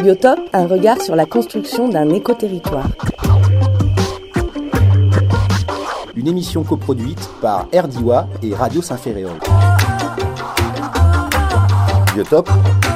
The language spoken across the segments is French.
Biotop, un regard sur la construction d'un écoterritoire. Une émission coproduite par RDIWA et Radio Saint-Ferréol. Biotop,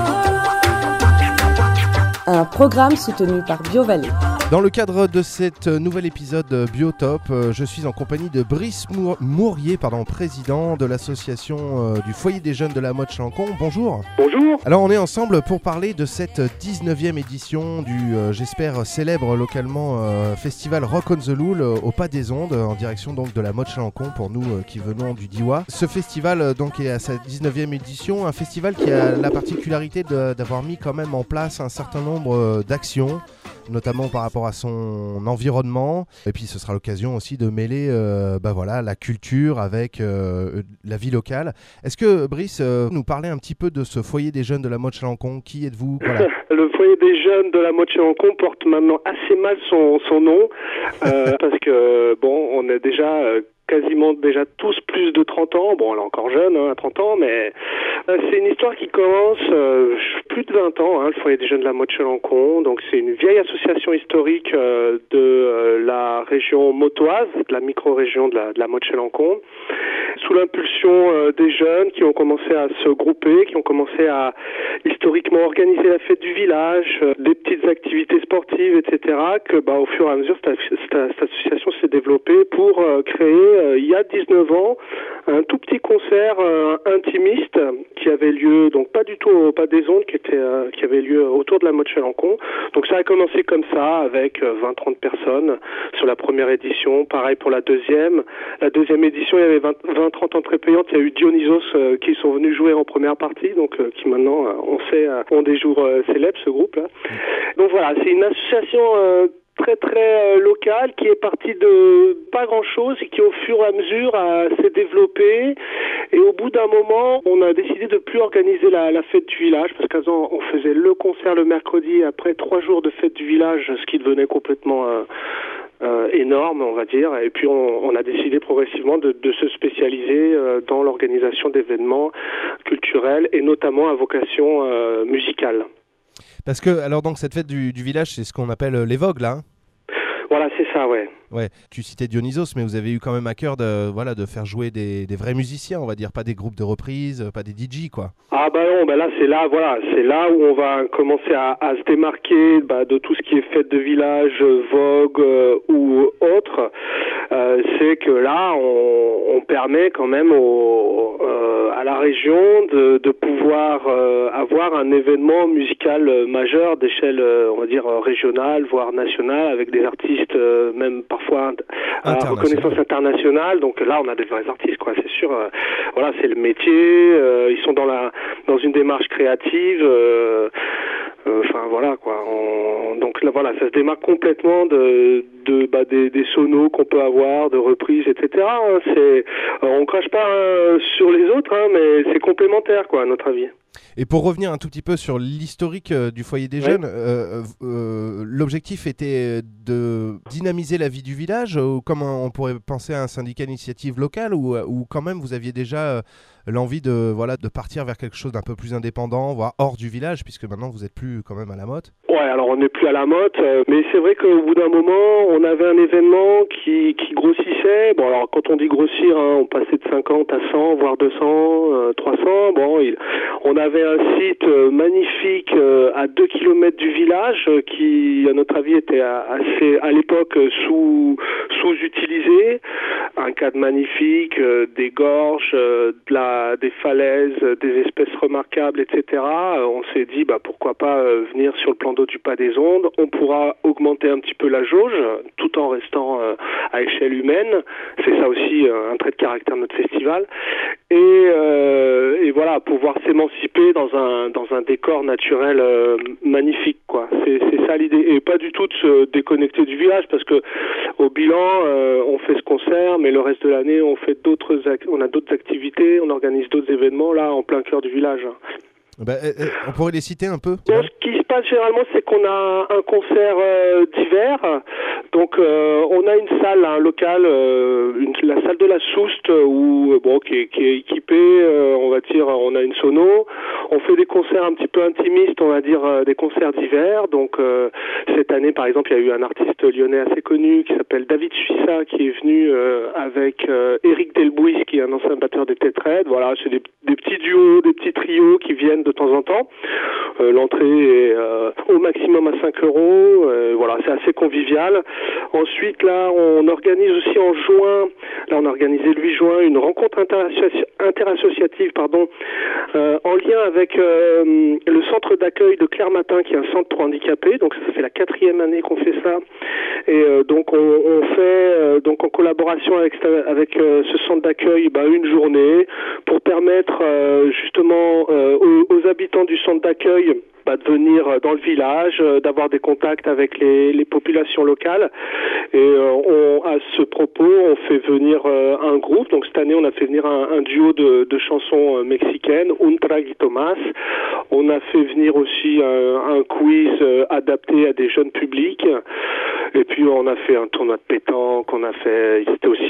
Un programme soutenu par BioVallée. Dans le cadre de cet nouvel épisode Biotop, je suis en compagnie de Brice Mourier, président de l'association du Foyer des Jeunes de la Motte-Challencon. Bonjour. Bonjour. Alors on est ensemble pour parler de cette 19e édition du, j'espère, célèbre localement festival Rock on the Loul au Pas des Ondes, en direction donc de la Motte-Challencon pour nous qui venons du Diois. Ce festival donc est à sa 19e édition, un festival qui a la particularité d'avoir mis quand même en place un certain nombre d'actions, notamment par rapport à son environnement, et puis ce sera l'occasion aussi de mêler la culture avec la vie locale. Est-ce que Brice nous parlait un petit peu de ce foyer des jeunes de la Motte-Challencon? Qui êtes-vous? Voilà. Le foyer des jeunes de la Motte-Challencon porte maintenant assez mal son nom parce que on est déjà quasiment déjà tous plus de 30 ans. Bon, elle est encore jeune, à 30 ans, mais c'est une histoire qui commence plus de 20 ans, le Foyer des Jeunes de la Motte-Challencon. Donc, c'est une vieille association historique de la région mottoise, de la micro-région de la Motte-Challencon, sous l'impulsion des jeunes qui ont commencé à se grouper, qui ont commencé à historiquement organiser la fête du village, des petites activités sportives, etc., que au fur et à mesure, cette association s'est développée pour créer il y a 19 ans, un tout petit concert intimiste qui avait lieu, donc pas du tout au Pas des Ondes, qui avait lieu autour de la Motte-Challencon. Donc ça a commencé comme ça, avec 20-30 personnes sur la première édition. Pareil pour la deuxième. La deuxième édition, il y avait 20-30 entrées payantes. Il y a eu Dionysos qui sont venus jouer en première partie, donc qui maintenant, on sait, ont des jours célèbres, ce groupe-là. Donc voilà, c'est une association très local qui est parti de pas grand chose et qui au fur et à mesure s'est développé, et au bout d'un moment on a décidé de plus organiser la fête du village, parce qu'avant on faisait le concert le mercredi après 3 jours de fête du village, ce qui devenait complètement énorme, on va dire, et puis on a décidé progressivement de se spécialiser dans l'organisation d'événements culturels et notamment à vocation musicale. Parce que, alors donc cette fête du village, c'est ce qu'on appelle les vogues, là. Voilà, c'est ça, ouais. Ouais, tu citais Dionysos, mais vous avez eu quand même à cœur de faire jouer des vrais musiciens, on va dire, pas des groupes de reprises, pas des DJ, quoi. Ah non, là c'est là où on va commencer à se démarquer de tout ce qui est fête de village, vogue ou autre. C'est que là on permet quand même à la région de pouvoir avoir un événement musical majeur d'échelle, on va dire, régionale, voire nationale, avec des artistes même parfois à reconnaissance internationale. Donc là on a des vrais artistes, quoi, c'est sûr. Voilà, c'est le métier, ils sont dans une démarche créative, voilà, quoi. Donc là, voilà, ça se démarque complètement des sonos qu'on peut avoir, de reprises, etc. On crache pas sur les autres, mais c'est complémentaire, quoi, à notre avis. Et pour revenir un tout petit peu sur l'historique du Foyer des Jeunes, l'objectif était de dynamiser la vie du village, ou comme on pourrait penser à un syndicat d'initiative locale, ou quand même vous aviez déjà l'envie de partir vers quelque chose d'un peu plus indépendant, voire hors du village, puisque maintenant vous n'êtes plus quand même à la Motte? Ouais, alors on n'est plus à la Motte, mais c'est vrai qu'au bout d'un moment, on avait un événement qui grossissait. Bon, alors quand on dit grossir, on passait de 50 à 100, voire 200, 300. On avait un site magnifique à 2 km du village qui, à notre avis, était assez, à l'époque, sous-utilisé. Un cadre magnifique, des gorges, des falaises, des espèces remarquables, etc. On s'est dit, pourquoi pas venir sur le plan d'eau du Pas des Ondes. On pourra augmenter un petit peu la jauge, tout en restant à échelle humaine. C'est ça aussi un trait de caractère de notre festival. Et voilà, pouvoir s'émanciper dans un décor naturel magnifique, quoi. C'est ça l'idée. Et pas du tout de se déconnecter du village, parce que au bilan, on fait ce concert, mais le reste de l'année, on a d'autres activités, on organise d'autres événements là en plein cœur du village. On pourrait les citer un peu? Donc, ce qui se passe généralement, c'est qu'on a un concert d'hiver. Donc, on a une salle, un local, la salle de la Souste, qui est équipée, on va dire, on a une sono. On fait des concerts un petit peu intimistes, on va dire des concerts d'hiver. Donc cette année, par exemple, il y a eu un artiste lyonnais assez connu qui s'appelle David Suissa qui est venu avec Éric Delbouis, qui est un ancien batteur des Têtes Raides. Voilà, c'est des petits duos, des petits trios qui viennent de temps en temps. L'entrée est au maximum à 5 €. Voilà, c'est assez convivial. Ensuite, là, on organise aussi en juin, là on a organisé le 8 juin, une rencontre interassociative, en lien avec le centre d'accueil de Clermatin, qui est un centre pour handicapés. Donc ça fait la 4e année qu'on fait ça. Et donc on fait donc en collaboration avec ce centre d'accueil une journée pour permettre justement aux habitants du centre d'accueil de venir dans le village, d'avoir des contacts avec les populations locales. Et à ce propos, on fait venir un groupe. Donc cette année, on a fait venir un duo de chansons mexicaines, Untra Guitomas. On a fait venir aussi un quiz adapté à des jeunes publics. Et puis on a fait un tournoi de pétanque. C'était aussi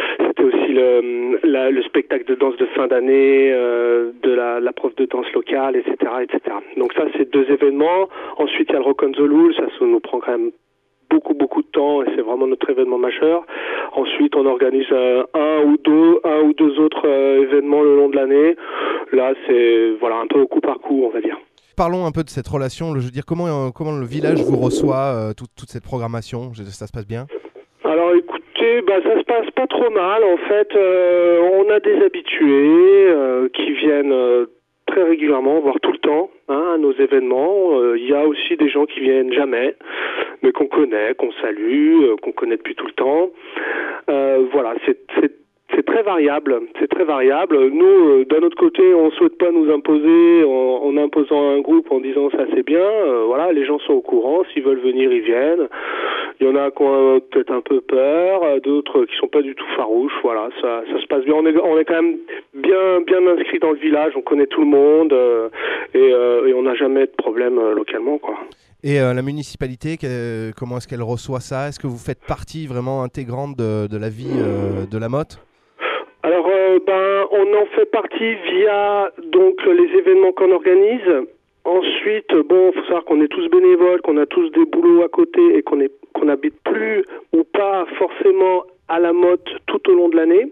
le spectacle de danse de fin d'année de la prof de danse locale, etc., etc. Donc ça, c'est 2 événements. Ensuite, il y a le Rock on the Loul. Ça nous prend quand même beaucoup de temps et c'est vraiment notre événement majeur. Ensuite, on organise un ou deux autres événements le long de l'année. Là, c'est un peu au coup par coup, on va dire. Parlons un peu de cette relation. Je veux dire, comment le village vous reçoit toute cette programmation? Ça se passe bien? Alors écoutez, ça se passe pas trop mal. En fait, on a des habitués qui viennent très régulièrement, voire tout le temps, à nos événements. Il y a aussi des gens qui viennent jamais, mais qu'on connaît, qu'on salue, qu'on connaît depuis tout le temps. Voilà, c'est très variable. C'est très variable. Nous, d'un autre côté, on souhaite pas nous imposer en imposant un groupe en disant ça c'est bien. Voilà, les gens sont au courant. S'ils veulent venir, ils viennent. Il y en a qui ont peut-être un peu peur, d'autres qui sont pas du tout farouches. Voilà, ça se passe bien. On est quand même bien inscrit dans le village. On connaît tout le monde et on n'a jamais de problème localement, quoi. Et la municipalité, comment est-ce qu'elle reçoit ça? Est-ce que vous faites partie vraiment intégrante de la vie de la Motte? Alors, on en fait partie via donc les événements qu'on organise. Ensuite, faut savoir qu'on est tous bénévoles, qu'on a tous des boulots à côté et qu'on n'habite plus ou pas forcément à la Motte tout au long de l'année.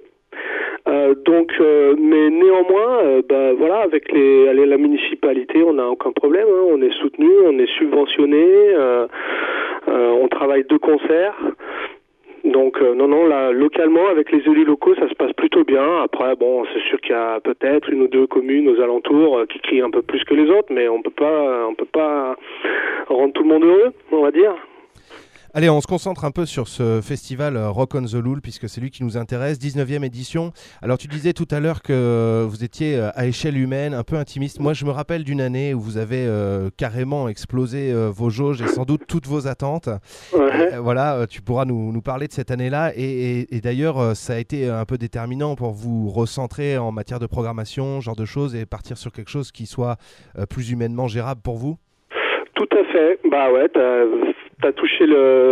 Mais néanmoins, voilà, avec la municipalité, on n'a aucun problème. On est soutenu, on est subventionné, on travaille 2 concerts. Donc non, là, localement, avec les élus locaux, ça se passe plutôt bien. Après, c'est sûr qu'il y a peut-être 1 ou 2 communes aux alentours qui crient un peu plus que les autres, mais on peut pas rendre tout le monde heureux, on va dire. Allez, on se concentre un peu sur ce festival Rock on the Loul, puisque c'est lui qui nous intéresse, 19e édition. Alors tu disais tout à l'heure que vous étiez à échelle humaine, un peu intimiste. Moi je me rappelle d'une année où vous avez carrément explosé vos jauges et sans doute toutes vos attentes. Ouais. Voilà, tu pourras nous parler de cette année-là. Et d'ailleurs, ça a été un peu déterminant pour vous recentrer en matière de programmation, genre de choses, et partir sur quelque chose qui soit plus humainement gérable pour vous. Tout à fait. Ouais, T'as touché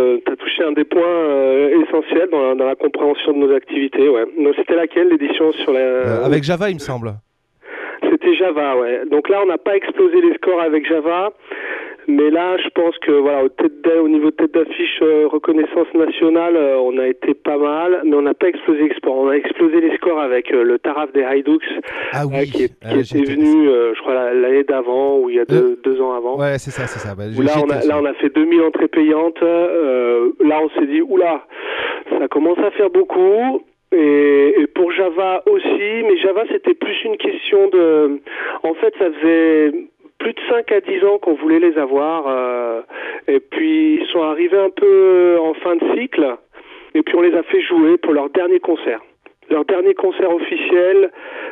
un des points essentiels dans la compréhension de nos activités. Ouais. Donc, c'était laquelle l'édition sur la avec Java, il me semble. C'était Java, ouais. Donc là, on n'a pas explosé les scores avec Java, mais là, je pense que voilà, au niveau de tête d'affiche reconnaissance nationale, on a été pas mal, mais on n'a pas explosé les scores. On a explosé les scores avec le Taraf des Hajduk, qui était venu, je crois, l'année d'avant ou il y a 2 ans avant. Ouais, c'est ça. Là, on a fait 2000 entrées payantes. Là, on s'est dit, oula, ça commence à faire beaucoup. Et pour Java aussi, mais Java, c'était plus une question de... En fait, ça faisait plus de 5 à 10 ans qu'on voulait les avoir. Et puis, ils sont arrivés un peu en fin de cycle. Et puis, on les a fait jouer pour leur dernier concert. Leur dernier concert officiel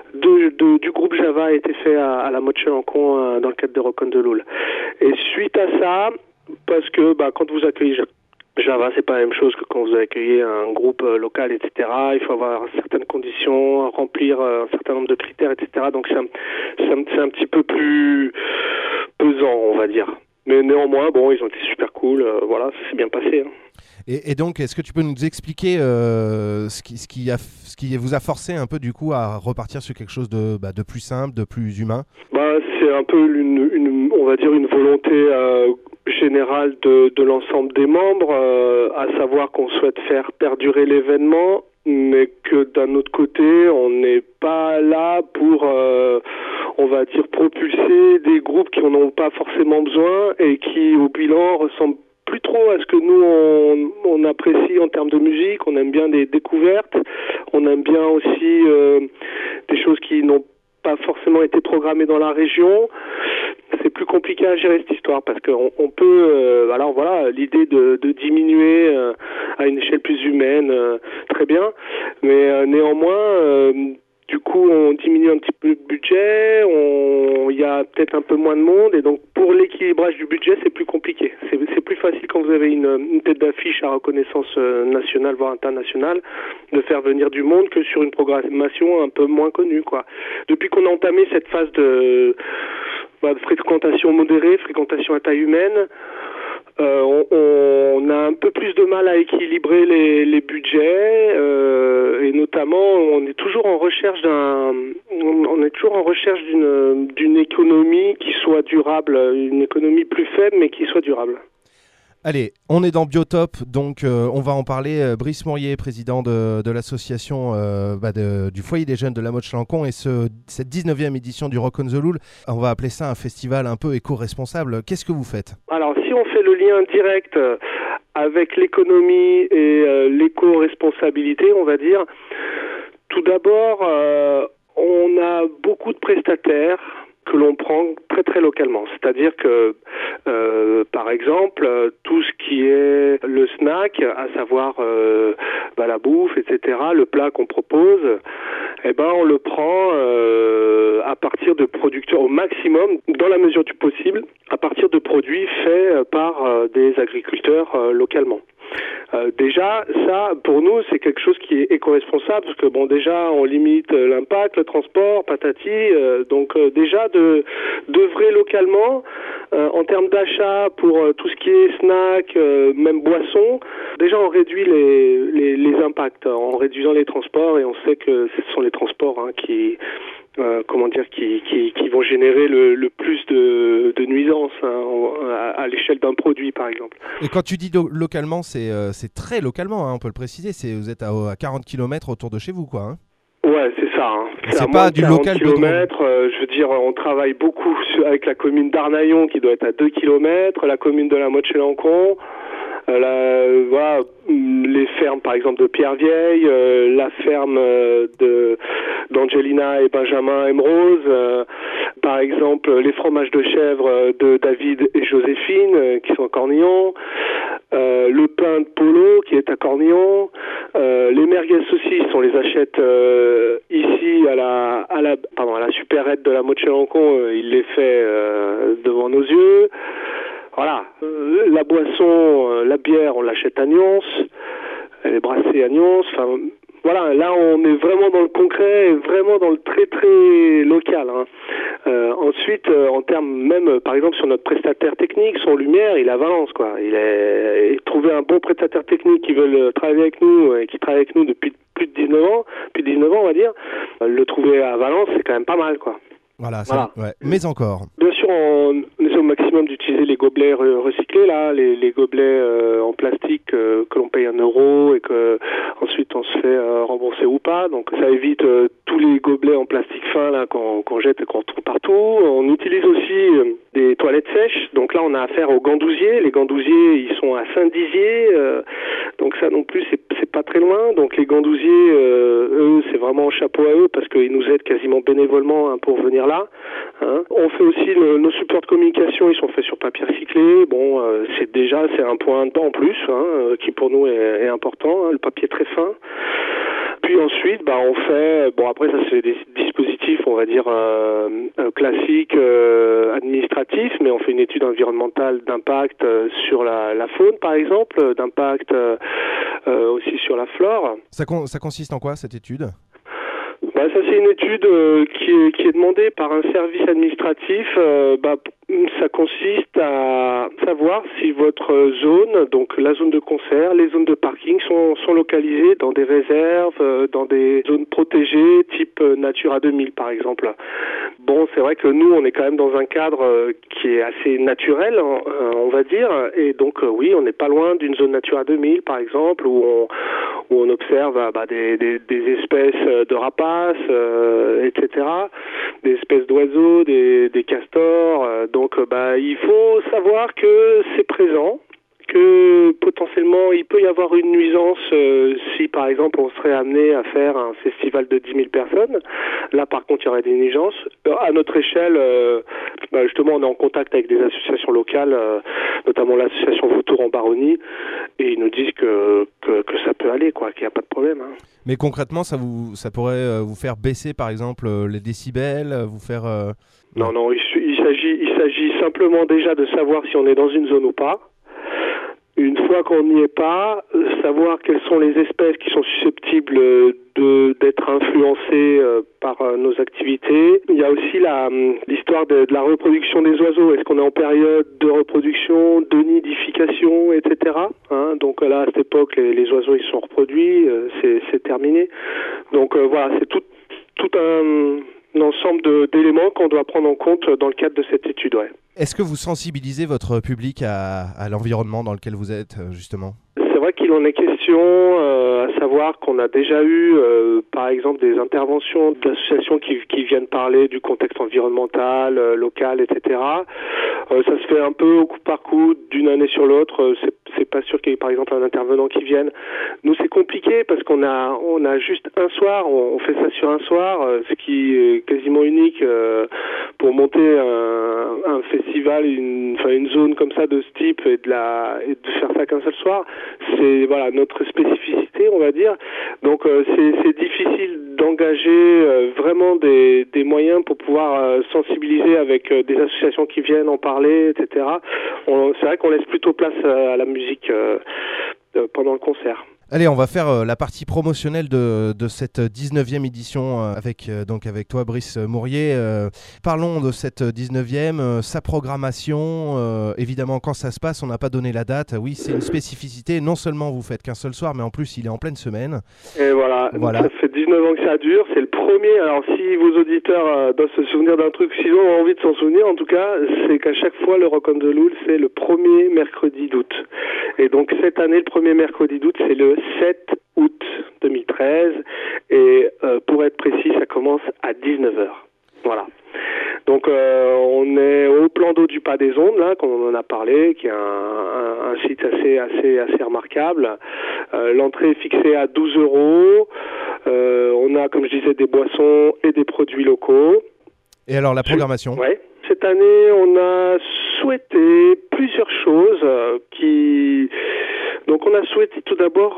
du groupe Java a été fait à la Motte-Chalancon dans le cadre de Rock on the Loul. Et suite à ça, parce que quand vous accueillez Java, c'est pas la même chose que quand vous accueillez un groupe local, etc. Il faut avoir certaines conditions, remplir un certain nombre de critères, etc. Donc c'est un petit peu plus pesant, on va dire. Mais néanmoins, ils ont été super cool. Voilà, ça s'est bien passé. Et donc, est-ce que tu peux nous expliquer ce qui vous a forcé un peu du coup à repartir sur quelque chose de plus simple, de plus humain? C'est un peu on va dire une volonté générale de l'ensemble des membres, à savoir qu'on souhaite faire perdurer l'événement, mais que d'un autre côté, on n'est pas là pour, on va dire, propulser des groupes qui en ont pas forcément besoin et qui, au bilan, ressemblent plus trop à ce que nous on apprécie en termes de musique. On aime bien des découvertes, on aime bien aussi des choses qui n'ont pas forcément été programmées dans la région. C'est plus compliqué à gérer cette histoire parce qu'on peut, alors voilà, l'idée de diminuer à une échelle plus humaine, très bien, mais néanmoins, du coup, on diminue un petit peu le budget, il y a peut-être un peu moins de monde, et donc pour l'équilibrage du budget, c'est plus compliqué. C'est plus facile quand vous avez une tête d'affiche à reconnaissance nationale, voire internationale, de faire venir du monde que sur une programmation un peu moins connue, quoi. Depuis qu'on a entamé cette phase de fréquentation modérée, fréquentation à taille humaine, on a un peu plus de mal à équilibrer les budgets, et notamment on est toujours en recherche d'une économie qui soit durable, une économie plus faible mais qui soit durable. Allez, on est dans Biotop, donc on va en parler. Brice Mourier, président de l'association du Foyer des Jeunes de La Motte-Chalancon, et cette 19e édition du Rock on the Loul, on va appeler ça un festival un peu éco-responsable. Qu'est-ce que vous faites? Alors, si on fait le lien direct avec l'économie et l'éco-responsabilité, on va dire, tout d'abord, on a beaucoup de prestataires que l'on prend très très localement. C'est-à-dire que, par exemple, tout ce qui est le snack, à savoir la bouffe, etc., le plat qu'on propose, on le prend à partir de producteurs au maximum, dans la mesure du possible, à partir de produits faits par des agriculteurs localement. Déjà, ça, pour nous, c'est quelque chose qui est éco-responsable, parce que déjà, on limite l'impact, le transport, patati, donc déjà, d'œuvrer localement, en termes d'achat, pour tout ce qui est snack, même boisson, déjà, on réduit les impacts, en réduisant les transports, et on sait que ce sont les transports qui vont générer le plus de nuisances à l'échelle d'un produit, par exemple. Et quand tu dis localement, c'est très localement, on peut le préciser. Vous êtes à 40 km autour de chez vous, quoi. Hein. Ouais, c'est ça. C'est pas du local de je veux dire, on travaille beaucoup avec la commune d'Arnaillon, qui doit être à 2 km, la commune de La Motte-Chalancon, les fermes par exemple de Pierre-Vieille, la ferme d'Angelina et Benjamin Emerose, par exemple les fromages de chèvre de David et Joséphine qui sont à Cornillon, le pain de Polo qui est à Cornillon, les merguez saucisses on les achète ici à la supérette de La Motte-Chalancon, il les fait devant nos yeux. Voilà, la boisson, la bière, on l'achète à Nyons, elle est brassée à Nyons, enfin, voilà, là on est vraiment dans le concret, vraiment dans le très très local. Ensuite, en termes même, par exemple, sur notre prestataire technique, son lumière, il est à Valence, quoi. Trouver un bon prestataire technique qui veut travailler avec nous et qui travaille avec nous depuis plus de 19 ans, on va dire, le trouver à Valence, c'est quand même pas mal, quoi. Voilà. Ouais. Mais encore. Bien sûr, on essaie au maximum d'utiliser les gobelets recyclés, là, les gobelets en plastique que l'on paye 1 € et que ensuite on se fait rembourser ou pas. Donc ça évite tous les gobelets en plastique fin là qu'on jette et qu'on trouve partout. On utilise aussi des toilettes sèches. Donc là, on a affaire aux gandousiers. Les gandousiers, ils sont à Saint-Dizier. Donc ça non plus, c'est pas très loin. Donc les gandousiers, eux, c'est vraiment chapeau à eux parce qu'ils nous aident quasiment bénévolement pour venir là. On fait aussi nos supports de communication, ils sont faits sur papier recyclé. Bon, c'est un point en plus qui pour nous est important. Le papier très fin. Puis ensuite, on fait, après ça c'est des dispositifs, on va dire classiques, administratifs, mais on fait une étude environnementale d'impact sur la faune, par exemple, d'impact aussi sur la flore. Ça consiste en quoi cette étude ? Ça c'est une étude qui est demandée par un service administratif. Ça consiste à savoir si votre zone, donc la zone de concert, les zones de parking sont localisées dans des réserves, dans des zones protégées, type Natura 2000 par exemple. Bon, c'est vrai que nous, on est quand même dans un cadre qui est assez naturel, on va dire, et donc oui, on n'est pas loin d'une zone Natura 2000 par exemple, où on observe des espèces de rapaces, etc., des espèces d'oiseaux, des castors. Donc il faut savoir que c'est présent, que potentiellement il peut y avoir une nuisance si par exemple on serait amené à faire un festival de 10 000 personnes. Là par contre il y aurait des nuisances. À notre échelle, justement on est en contact avec des associations locales, notamment l'association Vautour en Baronnie, et ils nous disent que ça peut aller, quoi, qu'il n'y a pas de problème. Hein. Mais concrètement ça pourrait vous faire baisser par exemple les décibels, vous faire... Non, il s'agit simplement déjà de savoir si on est dans une zone ou pas. Une fois qu'on n'y est pas, savoir quelles sont les espèces qui sont susceptibles d'être influencées par nos activités. Il y a aussi l'histoire de la reproduction des oiseaux. Est-ce qu'on est en période de reproduction, de nidification, etc. Donc là, à cette époque, les oiseaux ils sont reproduits, c'est terminé. Donc voilà, c'est tout un ensemble d'éléments qu'on doit prendre en compte dans le cadre de cette étude. Ouais. Est-ce que vous sensibilisez votre public à l'environnement dans lequel vous êtes, justement ? C'est vrai qu'il en est question, à savoir qu'on a déjà eu, par exemple, des interventions d'associations qui viennent parler du contexte environnemental, local, etc. Ça se fait un peu au coup par coup, d'une année sur l'autre. C'est pas sûr qu'il y ait, par exemple, un intervenant qui vienne. Nous, c'est compliqué parce qu'on a juste un soir, on fait ça sur un soir, ce qui est quasiment unique pour monter un festival, une zone comme ça de ce type et de faire ça qu'un seul soir. C'est notre spécificité, on va dire. Donc c'est difficile d'engager vraiment des moyens pour pouvoir sensibiliser avec des associations qui viennent en parler, etc. C'est vrai qu'on laisse plutôt place à la musique pendant le concert. Allez, on va faire la partie promotionnelle de cette 19e édition avec toi, Brice Mourier. Parlons de cette 19e, sa programmation. Évidemment, quand ça se passe, on n'a pas donné la date. Oui, c'est une spécificité. Non seulement vous faites qu'un seul soir, mais en plus, il est en pleine semaine. Et voilà. Ça fait 19 ans que ça dure. C'est le premier. Alors, si vos auditeurs doivent se souvenir d'un truc, s'ils ont envie de s'en souvenir, en tout cas, c'est qu'à chaque fois, le Rock on the Loul, c'est le premier mercredi d'août. Et donc, cette année, le premier mercredi d'août, c'est le 7 août 2013 et pour être précis, ça commence à 19h. Voilà. Donc on est au plan d'eau du Pas des Ondes, là, comme on en a parlé, qui est un site assez remarquable. L'entrée est fixée à 12 €. On a, comme je disais, des boissons et des produits locaux. Et alors la programmation ? Ouais. Cette année, on a souhaité plusieurs choses Donc on a souhaité tout d'abord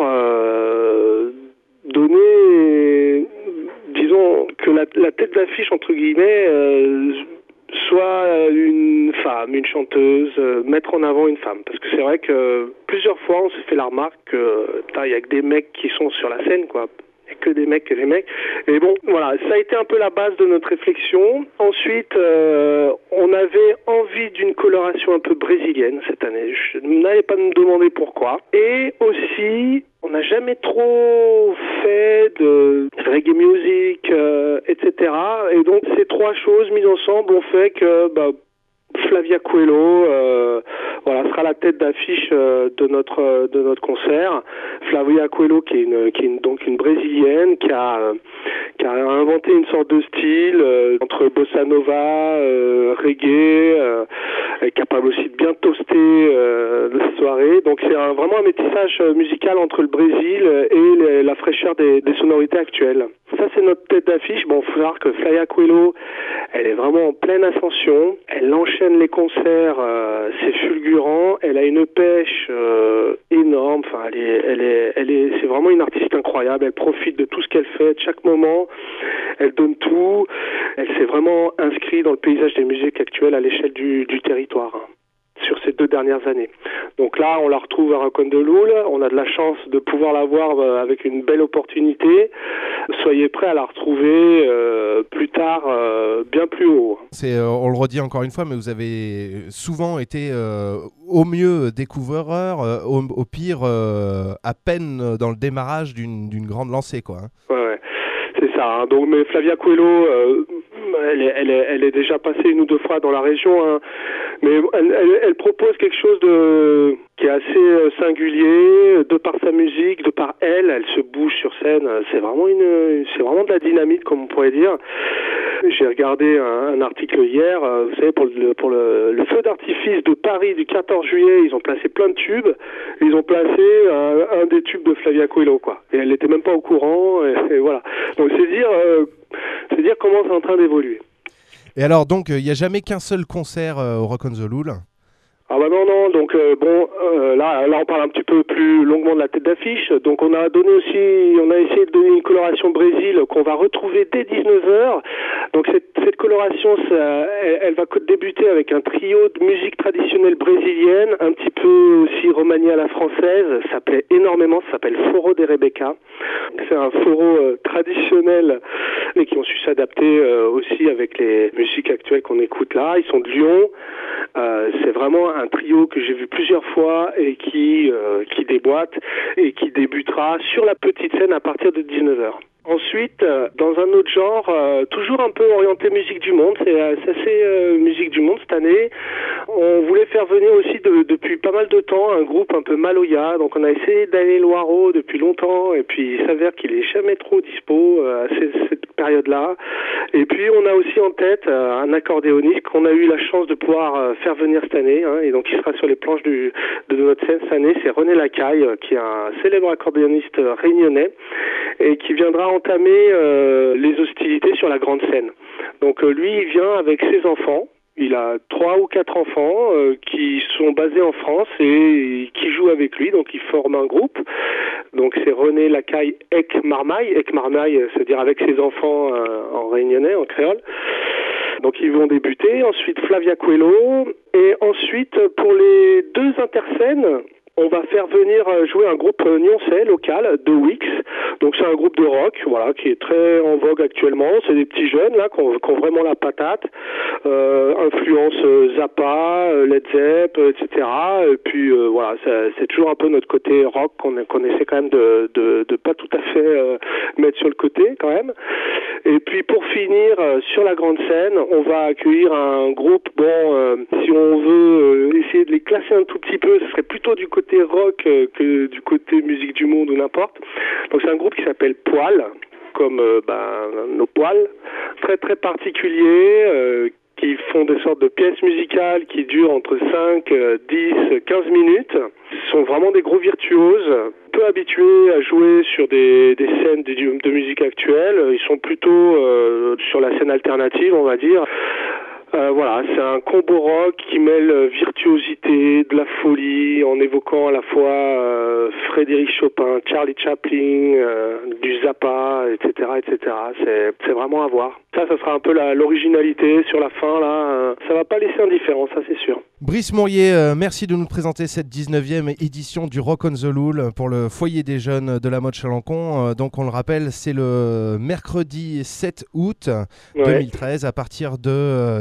donner, disons, que la tête d'affiche, entre guillemets, soit une femme, une chanteuse, mettre en avant une femme. Parce que c'est vrai que plusieurs fois, on s'est fait la remarque que il y a que des mecs qui sont sur la scène, quoi. Que des mecs. Et bon, voilà, ça a été un peu la base de notre réflexion. Ensuite, on avait envie d'une coloration un peu brésilienne cette année. Je n'allais pas me demander pourquoi. Et aussi, on n'a jamais trop fait de reggae music, etc. Et donc, ces trois choses mises ensemble ont fait que Flavia Coelho sera la tête d'affiche de notre concert. Flavia Coelho qui est donc une brésilienne qui a inventé une sorte de style entre bossa nova, reggae, est capable aussi de bien toaster la soirée. Donc c'est vraiment un métissage musical entre le Brésil et la fraîcheur des sonorités actuelles. Ça, c'est notre tête d'affiche. Bon, il faut savoir que Flavia Coelho, elle est vraiment en pleine ascension. Elle enchaîne les concerts, c'est fulgurant. Elle a une pêche énorme. Enfin, c'est vraiment une artiste incroyable. Elle profite de tout ce qu'elle fait, de chaque moment. Elle donne tout. Elle s'est vraiment inscrite dans le paysage des musiques actuelles à l'échelle du territoire. sur ces 2 dernières années. Donc là, on la retrouve à Rock on the Loul. On a de la chance de pouvoir la voir avec une belle opportunité. Soyez prêts à la retrouver plus tard, bien plus haut. On le redit encore une fois, mais vous avez souvent été au mieux découvreur, au pire à peine dans le démarrage d'une grande lancée, quoi. Ouais, c'est ça. Hein. Donc, mais Flavia Coelho, elle est déjà passée 1 ou 2 fois dans la région, hein. Mais elle propose quelque chose qui est assez singulier, de par sa musique, de par elle se bouge sur scène. C'est vraiment de la dynamite, comme on pourrait dire. J'ai regardé un article hier, vous savez, pour le feu d'artifice de Paris du 14 juillet, ils ont placé plein de tubes. Ils ont placé un des tubes de Flavia Coelho, quoi. Et elle n'était même pas au courant, et voilà. Donc c'est dire comment c'est en train d'évoluer. Et alors, donc, il n'y a jamais qu'un seul concert au Rock on the Loul ? Ah bah non, donc là on parle un petit peu plus longuement de la tête d'affiche. Donc on a essayé de donner une coloration Brésil qu'on va retrouver dès 19h. Donc cette coloration, elle va débuter avec un trio de musique traditionnelle brésilienne, un petit peu aussi remaniée à la française. Ça plaît énormément, ça s'appelle Foro de Rebecca. C'est un foro traditionnel et qui ont su s'adapter aussi avec les musiques actuelles qu'on écoute là. Ils sont de Lyon. C'est vraiment un trio que j'ai vu plusieurs fois et qui déboîte et qui débutera sur la petite scène à partir de 19h. Ensuite, dans un autre genre, toujours un peu orienté musique du monde, c'est assez musique du monde cette année. On voulait faire venir aussi depuis pas mal de temps un groupe un peu Maloya, donc on a essayé d'aller Loiro depuis longtemps, et puis il s'avère qu'il est jamais trop dispo à cette période-là. Et puis on a aussi en tête un accordéoniste qu'on a eu la chance de pouvoir faire venir cette année, hein, et donc il sera sur les planches de notre scène cette année, c'est René Lacaille, qui est un célèbre accordéoniste réunionnais, et qui viendra entamer les hostilités sur la grande scène. Donc lui, il vient avec ses enfants. Il a 3 ou 4 enfants qui sont basés en France et qui jouent avec lui. Donc ils forment un groupe. Donc c'est René Lacaille Ek Marmaille. Ek Marmaille, c'est-à-dire avec ses enfants en réunionnais, en créole. Donc ils vont débuter. Ensuite Flavia Coelho. Et ensuite, pour les 2 interscènes, on va faire venir jouer un groupe nyonçais local, The Wix. Donc c'est un groupe de rock, voilà, qui est très en vogue actuellement. C'est des petits jeunes là qui ont vraiment la patate, influence Zappa, Led Zepp, etc. Et puis voilà, c'est toujours un peu notre côté rock qu'on essaie quand même de pas tout à fait mettre sur le côté quand même. Et puis pour finir sur la grande scène, on va accueillir un groupe. Si on veut essayer de les classer un tout petit peu, ce serait plutôt du côté rock que du côté musique du monde ou n'importe. Donc c'est un groupe qui s'appelle Poil, comme nos poils, très très particulier, qui font des sortes de pièces musicales qui durent entre 5, 10, 15 minutes. Ce sont vraiment des gros virtuoses, peu habitués à jouer sur des scènes de musique actuelle. Ils sont plutôt sur la scène alternative, on va dire. Voilà, c'est un combo rock qui mêle virtuosité, de la folie, en évoquant à la fois Frédéric Chopin, Charlie Chaplin, du Zappa, etc., etc. C'est vraiment à voir. Ça sera un peu l'originalité sur la fin, là. Ça va pas laisser indifférent, ça c'est sûr. Brice Mourier, merci de nous présenter cette 19e édition du Rock on the Loul pour le foyer des jeunes de la Motte Chalençon. Donc on le rappelle, c'est le mercredi 7 août 2013 à partir de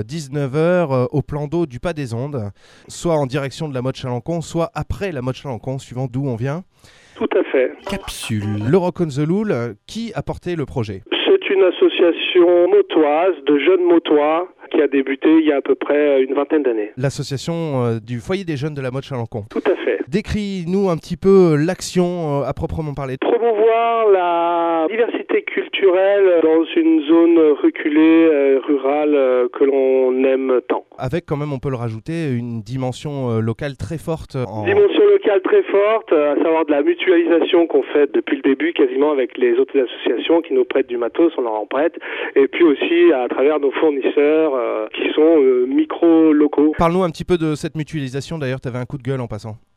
19h au plan d'eau du Pas des Ondes, soit en direction de la Motte Chalençon, soit après la Motte Chalençon, suivant d'où on vient. Tout à fait. Capsule. Le Rock on the Loul, qui a porté le projet ? C'est une association motoise, de jeunes motois, qui a débuté il y a à peu près une 20aine d'années. L'association du foyer des jeunes de la Motte Chalençon. Tout à fait. Décris-nous un petit peu l'action à proprement parler. Promouvoir la diversité culturelle dans une zone reculée, rurale, que l'on aime tant. Avec quand même, on peut le rajouter, une dimension locale très forte. Dimension locale très forte, à savoir de la mutualisation qu'on fait depuis le début quasiment avec les autres associations qui nous prêtent du matos, on leur en prête, et puis aussi à travers nos fournisseurs qui sont micro-locaux. Parle-nous un petit peu de cette mutualisation, d'ailleurs tu avais un coup de gueule en passant. Mais là ça prend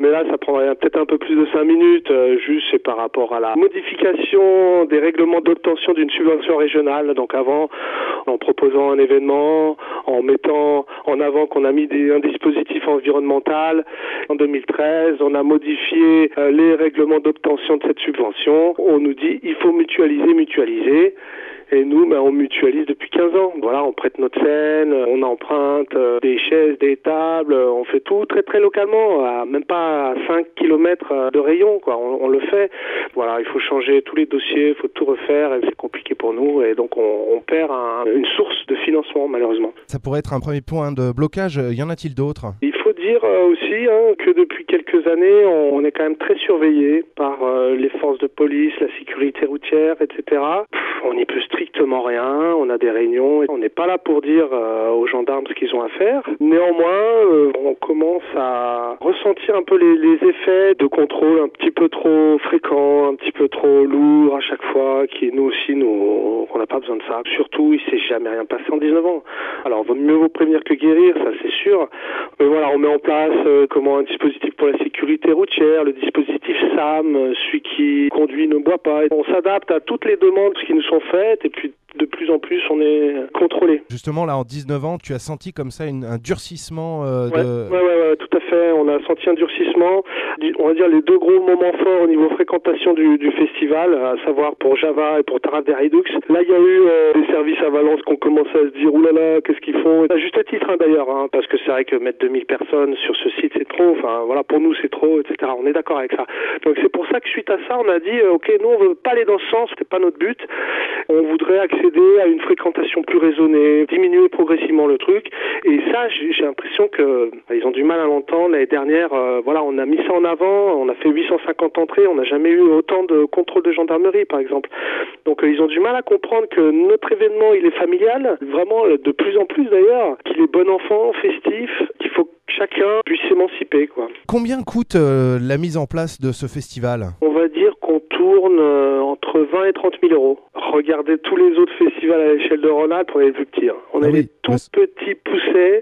prendrait peut-être un peu plus de 5 minutes, juste c'est par rapport à la modification des règlements d'obtention d'une subvention régionale. Donc avant, en proposant un événement, en mettant en avant qu'on a mis un dispositif environnemental, en 2013, on a modifié les règlements d'obtention de cette subvention. On nous dit il faut mutualiser. Et nous, on mutualise depuis 15 ans. Voilà, on prête notre scène, on emprunte des chaises, des tables, on fait tout très très localement, même pas à 5 km de rayon, quoi. On le fait. Voilà, il faut changer tous les dossiers, il faut tout refaire, et c'est compliqué pour nous, et donc on perd une source de financement, malheureusement. Ça pourrait être un premier point de blocage. Y en a-t-il d'autres ? Il faut dire aussi que depuis quelques années, on est quand même très surveillé par les forces de police, la sécurité routière, etc. On n'y peut strictement rien, on a des réunions, on n'est pas là pour dire aux gendarmes ce qu'ils ont à faire. Néanmoins, on commence à ressentir un peu les effets de contrôle un petit peu trop fréquents, un petit peu trop lourds à chaque fois, qui nous aussi, on n'a pas besoin de ça. Surtout, il ne s'est jamais rien passé en 19 ans. Alors, mieux vaut prévenir que guérir, ça c'est sûr. Mais voilà, on met en place un dispositif pour la sécurité routière, le dispositif SAM, celui qui conduit ne boit pas. On s'adapte à toutes les demandes qui nous sont faites, et puis de plus en plus, on est contrôlé. Justement, là, en 19 ans, tu as senti comme ça un durcissement Ouais, tout à fait. On a senti un durcissement. On va dire les deux gros moments forts au niveau fréquentation du festival, à savoir pour Java et pour Taraf des Redux. Là, il y a eu des services à Valence qui ont commencé à se dire « oulala, qu'est-ce qu'ils font ?» À juste titre, d'ailleurs, parce que c'est vrai que mettre 2000 personnes sur ce site, c'est trop. Enfin, voilà, pour nous, c'est trop, etc. On est d'accord avec ça. Donc, c'est pour ça que suite à ça, on a dit « Ok, nous, on veut pas aller dans ce sens, c'est pas notre but. On voudrait accéder à une fréquentation plus raisonnée, diminuer progressivement le truc. » Et ça, j'ai l'impression que ils ont du mal à l'entendre. L'année dernière, on a mis ça en avant, on a fait 850 entrées, on n'a jamais eu autant de contrôles de gendarmerie, par exemple. Donc ils ont du mal à comprendre que notre événement, il est familial, vraiment de plus en plus d'ailleurs, qu'il est bon enfant, festif, qu'il faut que chacun puisse s'émanciper, quoi. Combien coûte la mise en place de ce festival ? On va dire qu'on tourne entre 20 et 30 000 euros. Regardez tous les autres festivals à l'échelle de Rhône-Alpes, on est les plus petits. On est les tout petits poussets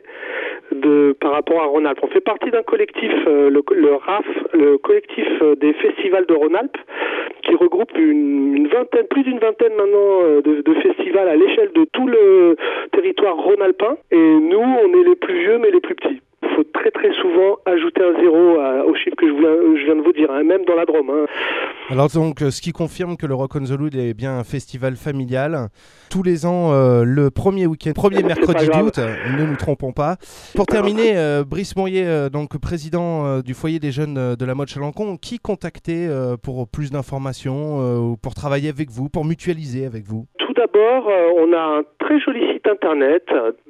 par rapport à Rhône-Alpes. On fait partie d'un collectif, le RAF, le collectif des festivals de Rhône-Alpes, qui regroupe plus d'une vingtaine maintenant de festivals à l'échelle de tout le territoire rhône-alpin. Et nous, on est les plus vieux mais les plus petits. Il faut très très souvent ajouter un zéro au chiffre que je viens de vous dire, même dans la Drôme. Alors donc, ce qui confirme que le Rock on the Loul est bien un festival familial. Tous les ans, le premier mercredi d'août, ne nous trompons pas. Pour terminer, Brice Mourier, donc président du foyer des jeunes de la Motte-Chalancon, qui contacter pour plus d'informations, ou pour travailler avec vous, pour mutualiser avec vous ? Tout d'abord, on a un très joli site internet,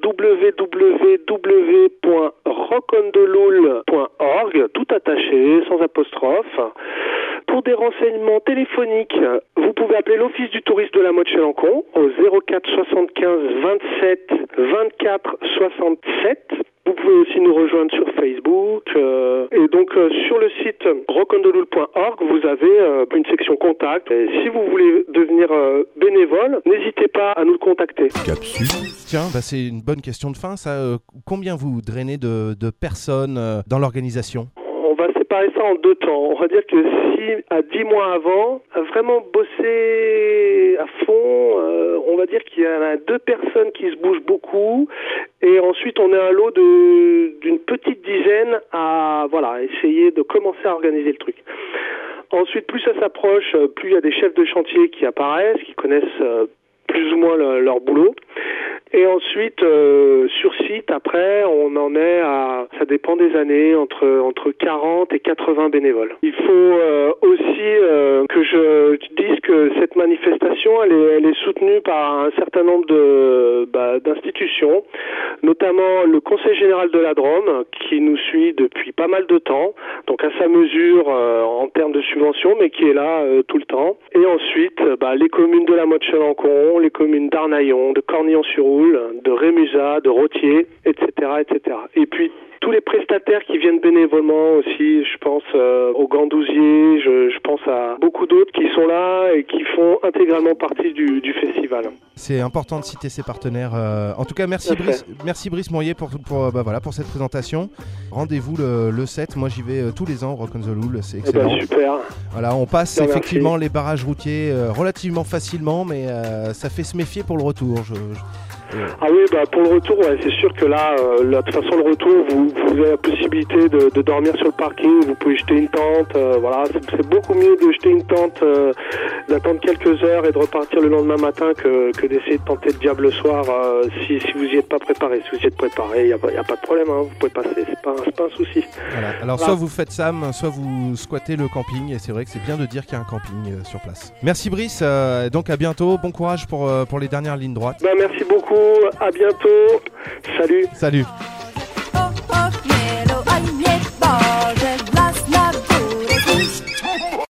www.rockondeloul.org, tout attaché, sans apostrophe. Pour des renseignements téléphoniques, vous pouvez appeler l'Office du tourisme de la Motte-Chalancon au 04 75 27 24 67. Vous pouvez aussi nous rejoindre sur Facebook. Et donc, sur le site rockondeloul.org, vous avez une section contact. Et si vous voulez devenir bénévole, n'hésitez pas à nous contacter. Capsule. Tiens, c'est une bonne question de fin, ça. Combien vous drainez de personnes dans l'organisation ? On va séparer ça en deux temps. On va dire que si, à 10 mois avant, à vraiment bosser à fond, on va dire qu'il y en a 2 personnes qui se bougent beaucoup, et ensuite on est un lot d'une petite dizaine à essayer de commencer à organiser le truc. Ensuite, plus ça s'approche, plus il y a des chefs de chantier qui apparaissent, qui connaissent plus ou moins leur boulot. Et ensuite, sur site, après, on en est ça dépend des années, entre 40 et 80 bénévoles. Il faut aussi que je dise que cette manifestation, elle est soutenue par un certain nombre d'institutions, notamment le Conseil général de la Drôme, qui nous suit depuis pas mal de temps, donc à sa mesure en termes de subventions, mais qui est là tout le temps. Et ensuite, les communes de la Motte-Chalancon, les communes d'Arnaillon, de Cornillon-sur-Oule, de Rémusat, de Rothier, etc., etc. Et puis, tous les prestataires qui viennent bénévolement aussi, je pense au Gandousier, je pense à beaucoup d'autres qui sont là et qui font intégralement partie du festival. C'est important de citer ses partenaires. En tout cas, merci Brice Mourier pour cette présentation. Rendez-vous le 7. Moi, j'y vais tous les ans, Rock on the Loul. C'est excellent. Super. Voilà, on passe effectivement les barrages routiers relativement facilement, mais ça fait se méfier pour le retour. Ah oui, pour le retour, c'est sûr que là, de toute façon, le retour, vous avez la possibilité de dormir sur le parking, vous pouvez jeter une tente, voilà, c'est beaucoup mieux de jeter une tente, d'attendre quelques heures et de repartir le lendemain matin que d'essayer de tenter le diable le soir si vous n'y êtes pas préparé. Si vous y êtes préparé, il n'y a pas de problème, hein, vous pouvez passer, c'est pas un souci. Voilà. Alors soit vous faites Sam, soit vous squattez le camping, et c'est vrai que c'est bien de dire qu'il y a un camping sur place. Merci Brice, donc à bientôt, bon courage pour les dernières lignes droites. Merci beaucoup. À bientôt. Salut. Salut.